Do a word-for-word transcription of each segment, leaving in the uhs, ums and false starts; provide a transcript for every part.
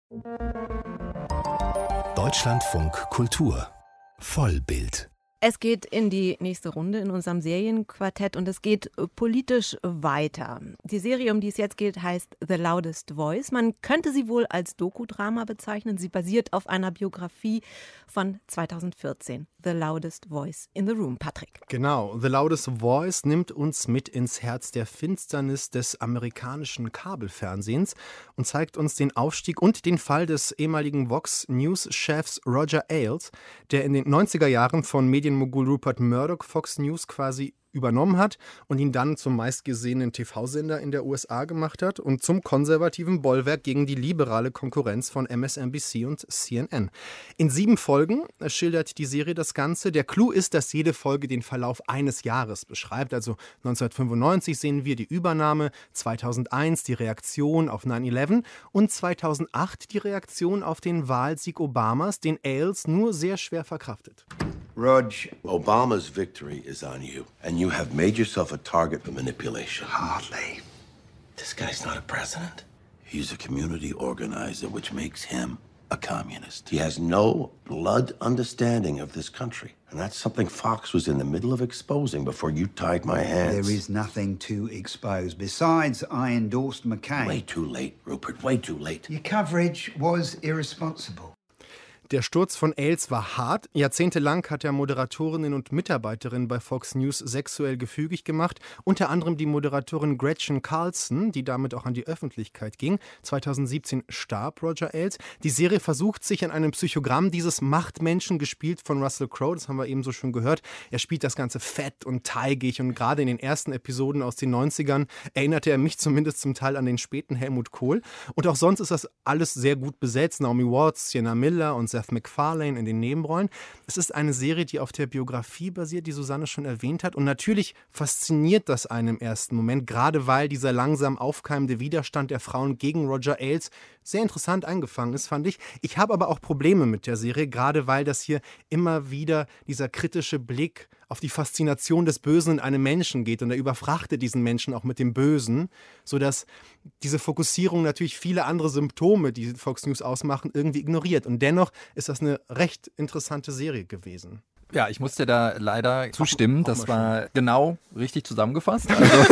Deutschlandfunk Kultur Vollbild. Es geht in die nächste Runde in unserem Serienquartett und es geht politisch weiter. Die Serie, um die es jetzt geht, heißt The Loudest Voice. Man könnte sie wohl als Dokudrama bezeichnen. Sie basiert auf einer Biografie von zweitausendvierzehn. The Loudest Voice in the Room. Patrick. Genau, The Loudest Voice nimmt uns mit ins Herz der Finsternis des amerikanischen Kabelfernsehens und zeigt uns den Aufstieg und den Fall des ehemaligen Vox-News-Chefs Roger Ailes, der in den neunziger Jahren von Medienmogul Rupert Murdoch Fox News quasi übernommen hat und ihn dann zum meistgesehenen T V-Sender in der U S A gemacht hat und zum konservativen Bollwerk gegen die liberale Konkurrenz von M S N B C und C N N. In sieben Folgen schildert die Serie das Ganze. Der Clou ist, dass jede Folge den Verlauf eines Jahres beschreibt. Also neunzehnhundertfünfundneunzig sehen wir die Übernahme, zweitausendeins die Reaktion auf neun elf und zweitausendacht die Reaktion auf den Wahlsieg Obamas, den Ailes nur sehr schwer verkraftet. Rog, Obama's victory is on you, and you have made yourself a target for manipulation. Hardly. This guy's not a president. He's a community organizer, which makes him a communist. He has no blood understanding of this country. And that's something Fox was in the middle of exposing before you tied my hands. There is nothing to expose. Besides, I endorsed McCain. Way too late, Rupert, way too late. Your coverage was irresponsible. Der Sturz von Ailes war hart. Jahrzehntelang hat er Moderatorinnen und Mitarbeiterinnen bei Fox News sexuell gefügig gemacht. Unter anderem die Moderatorin Gretchen Carlson, die damit auch an die Öffentlichkeit ging. zweitausendsiebzehn starb Roger Ailes. Die Serie versucht sich an einem Psychogramm dieses Machtmenschen, gespielt von Russell Crowe, das haben wir eben so schon gehört. Er spielt das Ganze fett und teigig und gerade in den ersten Episoden aus den neunzigern erinnerte er mich zumindest zum Teil an den späten Helmut Kohl. Und auch sonst ist das alles sehr gut besetzt. Naomi Watts, Sienna Miller und Seth MacFarlane in den Nebenrollen. Es ist eine Serie, die auf der Biografie basiert, die Susanne schon erwähnt hat. Und natürlich fasziniert das einen im ersten Moment, gerade weil dieser langsam aufkeimende Widerstand der Frauen gegen Roger Ailes sehr interessant eingefangen ist, fand ich. Ich habe aber auch Probleme mit der Serie, gerade weil das hier immer wieder dieser kritische Blick auf die Faszination des Bösen in einem Menschen geht und er überfrachtet diesen Menschen auch mit dem Bösen, sodass diese Fokussierung natürlich viele andere Symptome, die Fox News ausmachen, irgendwie ignoriert. Und dennoch ist das eine recht interessante Serie gewesen. Ja, ich musste da leider zustimmen. Auch, auch das war genau richtig zusammengefasst. Also,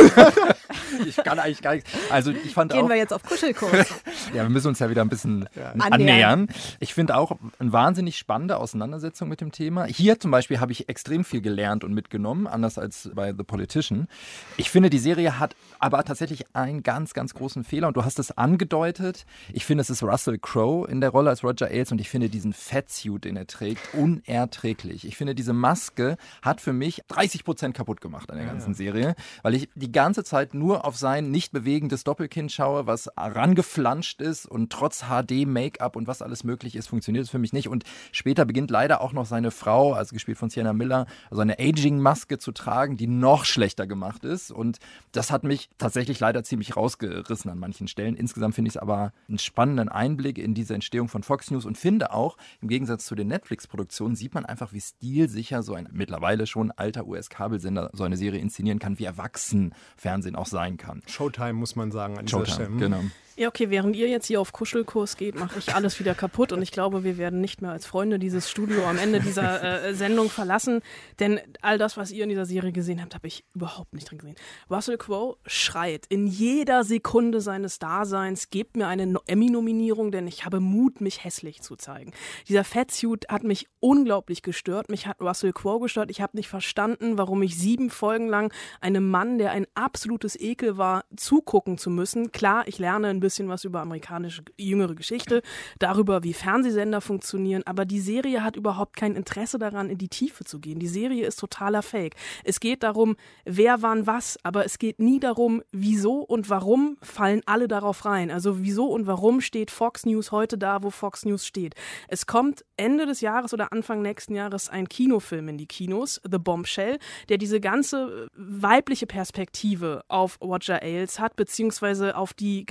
ich kann eigentlich gar nichts. Also ich fand Gehen auch, wir jetzt auf Kuschelkurs. Ja, wir müssen uns ja wieder ein bisschen Ja. annähern. Annähern. Ich finde auch eine wahnsinnig spannende Auseinandersetzung mit dem Thema. Hier zum Beispiel habe ich extrem viel gelernt und mitgenommen, anders als bei The Politician. Ich finde, die Serie hat aber tatsächlich einen ganz, ganz großen Fehler und du hast es angedeutet. Ich finde, es ist Russell Crowe in der Rolle als Roger Ailes und ich finde diesen Fatsuit, den er trägt, unerträglich. Ich finde, diese Maske hat für mich dreißig Prozent kaputt gemacht an der ganzen ja. Serie, weil ich die ganze Zeit nur auf sein nicht bewegendes Doppelkinn schaue, was rangeflanscht ist und trotz H D-Make-up und was alles möglich ist, funktioniert es für mich nicht. Und später beginnt leider auch noch seine Frau, also gespielt von Sienna Miller, also eine Aging-Maske zu tragen, die noch schlechter gemacht ist. Und das hat mich tatsächlich leider ziemlich rausgerissen an manchen Stellen. Insgesamt finde ich es aber einen spannenden Einblick in diese Entstehung von Fox News und finde auch, im Gegensatz zu den Netflix-Produktionen, sieht man einfach, wie stilsicher so ein mittlerweile schon alter U S-Kabelsender so eine Serie inszenieren kann, wie erwachsen Fernsehen auch sein kann. Showtime, muss man sagen, an dieser Stelle. Showtime, genau. Ja, okay, während ihr jetzt hier auf Kuschelkurs geht, mache ich alles wieder kaputt und ich glaube, wir werden nicht mehr als Freunde dieses Studio am Ende dieser äh, Sendung verlassen, denn all das, was ihr in dieser Serie gesehen habt, habe ich überhaupt nicht drin gesehen. Russell Crowe schreit in jeder Sekunde seines Daseins, gebt mir eine Emmy-Nominierung, denn ich habe Mut, mich hässlich zu zeigen. Dieser Fatsuit hat mich unglaublich gestört, mich hat Russell Crowe gestört, ich habe nicht verstanden, warum ich sieben Folgen lang einem Mann, der ein absolutes Ekel war, zugucken zu müssen. Klar, ich lerne ein bisschen was über amerikanische jüngere Geschichte, darüber, wie Fernsehsender funktionieren, aber die Serie hat überhaupt kein Interesse daran, in die Tiefe zu gehen. Die Serie ist totaler Fake. Es geht darum, wer wann was, aber es geht nie darum, wieso und warum fallen alle darauf rein. Also wieso und warum steht Fox News heute da, wo Fox News steht. Es kommt Ende des Jahres oder Anfang nächsten Jahres ein Kinofilm in die Kinos, The Bombshell, der diese ganze weibliche Perspektive auf Roger Ailes hat, beziehungsweise auf die ganze MeToo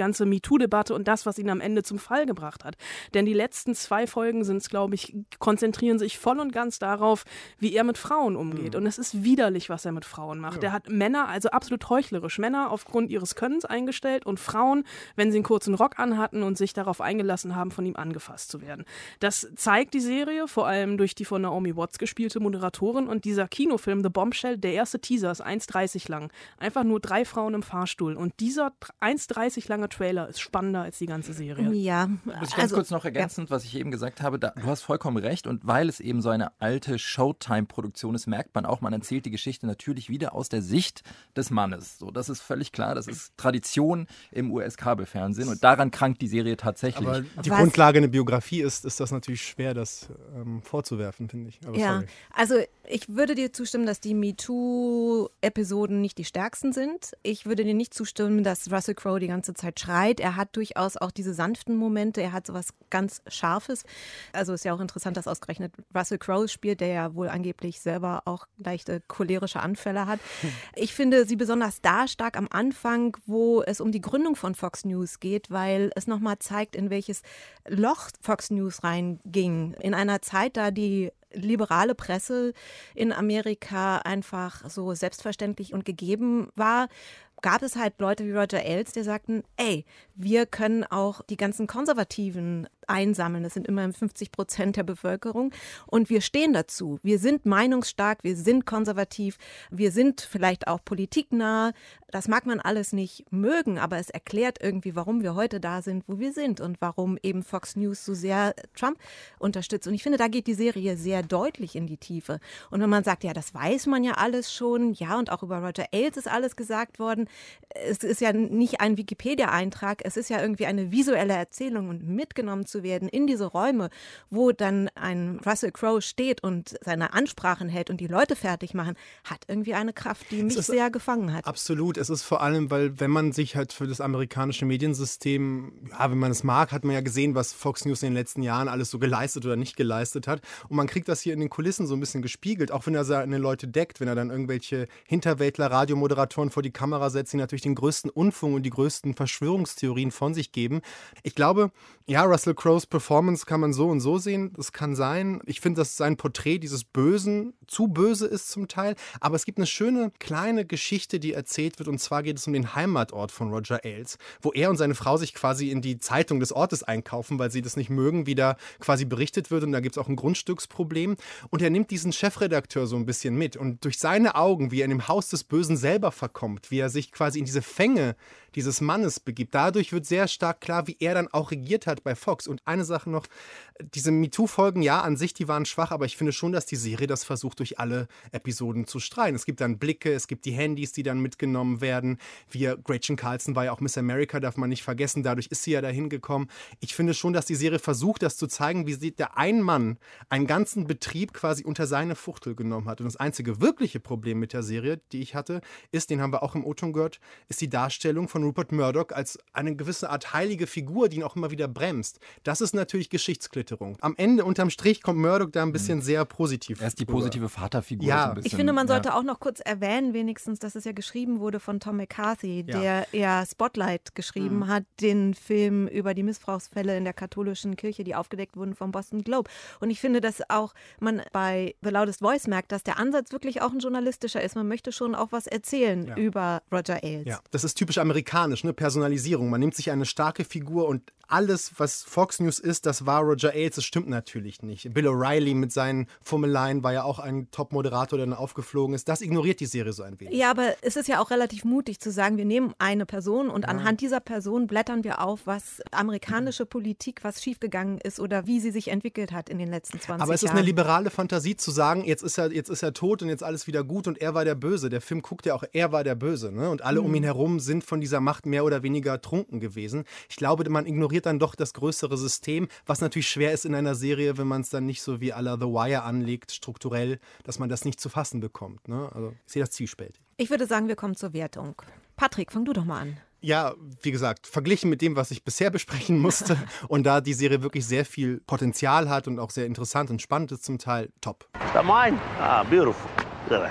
MeToo-Debatte und das, was ihn am Ende zum Fall gebracht hat. Denn die letzten zwei Folgen sind es, glaube ich, konzentrieren sich voll und ganz darauf, wie er mit Frauen umgeht. Mhm. Und es ist widerlich, was er mit Frauen macht. Ja. Er hat Männer, also absolut heuchlerisch, Männer aufgrund ihres Könnens eingestellt und Frauen, wenn sie einen kurzen Rock anhatten und sich darauf eingelassen haben, von ihm angefasst zu werden. Das zeigt die Serie, vor allem durch die von Naomi Watts gespielte Moderatorin, und dieser Kinofilm The Bombshell, der erste Teaser ist eins dreißig lang. Einfach nur drei Frauen im Fahrstuhl. Und dieser eins dreißig lange Trailer ist spannender als die ganze Serie. Ja, muss ich ganz also, kurz noch ergänzend, ja. was ich eben gesagt habe, da, du hast vollkommen recht, und weil es eben so eine alte Showtime-Produktion ist, merkt man auch, man erzählt die Geschichte natürlich wieder aus der Sicht des Mannes. So, das ist völlig klar, das ist Tradition im U S-Kabelfernsehen, und daran krankt die Serie tatsächlich. Aber die was? Grundlage eine Biografie ist, ist das natürlich schwer, das ähm, vorzuwerfen, finde ich. Aber ja, sorry. Also ich würde dir zustimmen, dass die MeToo-Episoden nicht die stärksten sind. Ich würde dir nicht zustimmen, dass Russell Crowe die ganze Zeit schreit. Er hat durchaus auch diese sanften Momente. Er hat sowas ganz Scharfes. Also ist ja auch interessant, dass ausgerechnet Russell Crowe spielt, der ja wohl angeblich selber auch leichte cholerische Anfälle hat. Ich finde sie besonders da stark am Anfang, wo es um die Gründung von Fox News geht, weil es nochmal zeigt, in welches Loch Fox News reinging. In einer Zeit, da die liberale Presse in Amerika einfach so selbstverständlich und gegeben war, gab es halt Leute wie Roger Ailes, die sagten, ey, wir können auch die ganzen Konservativen einsammeln. Das sind immerhin fünfzig Prozent der Bevölkerung. Und wir stehen dazu. Wir sind meinungsstark, wir sind konservativ, wir sind vielleicht auch politiknah. Das mag man alles nicht mögen, aber es erklärt irgendwie, warum wir heute da sind, wo wir sind und warum eben Fox News so sehr Trump unterstützt. Und ich finde, da geht die Serie sehr deutlich in die Tiefe. Und wenn man sagt, ja, das weiß man ja alles schon, ja, und auch über Roger Ailes ist alles gesagt worden. Es ist ja nicht ein Wikipedia-Eintrag, es ist ja irgendwie eine visuelle Erzählung, und mitgenommen zu werden in diese Räume, wo dann ein Russell Crowe steht und seine Ansprachen hält und die Leute fertig machen, hat irgendwie eine Kraft, die mich sehr gefangen hat. Absolut. Es ist vor allem, weil wenn man sich halt für das amerikanische Mediensystem, ja, wenn man es mag, hat man ja gesehen, was Fox News in den letzten Jahren alles so geleistet oder nicht geleistet hat. Und man kriegt das hier in den Kulissen so ein bisschen gespiegelt, auch wenn er seine Leute deckt, wenn er dann irgendwelche Hinterwäldler-Radiomoderatoren vor die Kamera setzt, die natürlich den größten Unfug und die größten Verschwörungstheorien von sich geben. Ich glaube, ja, Russell Crowes Performance kann man so und so sehen, das kann sein. Ich finde, dass sein Porträt dieses Bösen zu böse ist zum Teil, aber es gibt eine schöne kleine Geschichte, die erzählt wird, und zwar geht es um den Heimatort von Roger Ailes, wo er und seine Frau sich quasi in die Zeitung des Ortes einkaufen, weil sie das nicht mögen, wie da quasi berichtet wird, und da gibt es auch ein Grundstücksproblem, und er nimmt diesen Chefredakteur so ein bisschen mit, und durch seine Augen, wie er in dem Haus des Bösen selber verkommt, wie er sich quasi in diese Fänge dieses Mannes begibt. Dadurch wird sehr stark klar, wie er dann auch regiert hat bei Fox. Und eine Sache noch, diese MeToo-Folgen, ja, an sich, die waren schwach, aber ich finde schon, dass die Serie das versucht, durch alle Episoden zu streuen. Es gibt dann Blicke, es gibt die Handys, die dann mitgenommen werden. Wir, Gretchen Carlson war ja auch Miss America, darf man nicht vergessen, dadurch ist sie ja dahin gekommen. Ich finde schon, dass die Serie versucht, das zu zeigen, wie sie der ein Mann einen ganzen Betrieb quasi unter seine Fuchtel genommen hat. Und das einzige wirkliche Problem mit der Serie, die ich hatte, ist, den haben wir auch im O-Ton gehört, ist die Darstellung von Rupert Murdoch als eine gewisse Art heilige Figur, die ihn auch immer wieder bremst. Das ist natürlich Geschichtsklitterung. Am Ende, unterm Strich, kommt Murdoch da ein bisschen mhm. sehr positiv. Er ist die positive Vaterfigur. Ja. So ein bisschen. Ich finde, man sollte ja. auch noch kurz erwähnen, wenigstens, dass es ja geschrieben wurde von Tom McCarthy, ja. der ja Spotlight geschrieben mhm. hat, den Film über die Missbrauchsfälle in der katholischen Kirche, die aufgedeckt wurden vom Boston Globe. Und ich finde, dass auch man bei The Loudest Voice merkt, dass der Ansatz wirklich auch ein journalistischer ist. Man möchte schon auch was erzählen ja. über Roger Ailes. Ja, das ist typisch amerikanisch, ne? Personalisierung. Man nimmt sich eine starke Figur, und alles, was Fox News ist, das war Roger Ailes. Das stimmt natürlich nicht. Bill O'Reilly mit seinen Fummeleien war ja auch ein Top-Moderator, der dann aufgeflogen ist. Das ignoriert die Serie so ein wenig. Ja, aber es ist ja auch relativ mutig zu sagen, wir nehmen eine Person und ja. anhand dieser Person blättern wir auf, was amerikanische Politik, was schiefgegangen ist oder wie sie sich entwickelt hat in den letzten zwanzig Jahren. Aber es ist eine liberale Fantasie zu sagen, jetzt ist er, jetzt ist er tot und jetzt alles wieder gut und er war der Böse. Der Film guckt ja auch, er war der Böse. Ne? Und alle mhm. um ihn herum sind von dieser Macht mehr oder weniger trunken gewesen. Ich glaube, man ignoriert dann doch das größere System, was natürlich schwer ist in einer Serie, wenn man es dann nicht so wie à la The Wire anlegt, strukturell, dass man das nicht zu fassen bekommt. Ne? Also ich sehe das zwiespältig. Ich würde sagen, wir kommen zur Wertung. Patrick, fang du doch mal an. Ja, wie gesagt, verglichen mit dem, was ich bisher besprechen musste und da die Serie wirklich sehr viel Potenzial hat und auch sehr interessant und spannend ist zum Teil, top. Is that mine? Ah, beautiful. Really?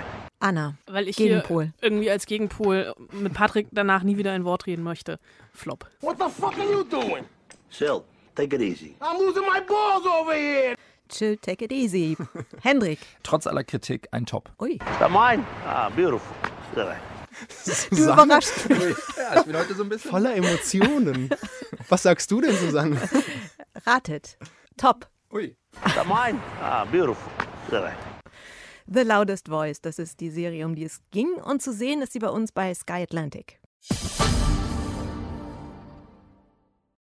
Anna, Weil ich Gegenpol. hier irgendwie als Gegenpol mit Patrick danach nie wieder ein Wort reden möchte. Flop. What the fuck are you doing? Sil, take it easy. I'm losing my balls over here. Chill, take it easy. Hendrik. Trotz aller Kritik ein Top. Ui. Is that mine? Ah, beautiful. Look at that. Du überraschst mich. Ja, ich bin heute so ein bisschen Voller Emotionen. Was sagst du denn, Susanne? Ratet. Top. Ui. Is that mine? Ah, beautiful. Look at that. The Loudest Voice, das ist die Serie, um die es ging. Und zu sehen ist sie bei uns bei Sky Atlantic.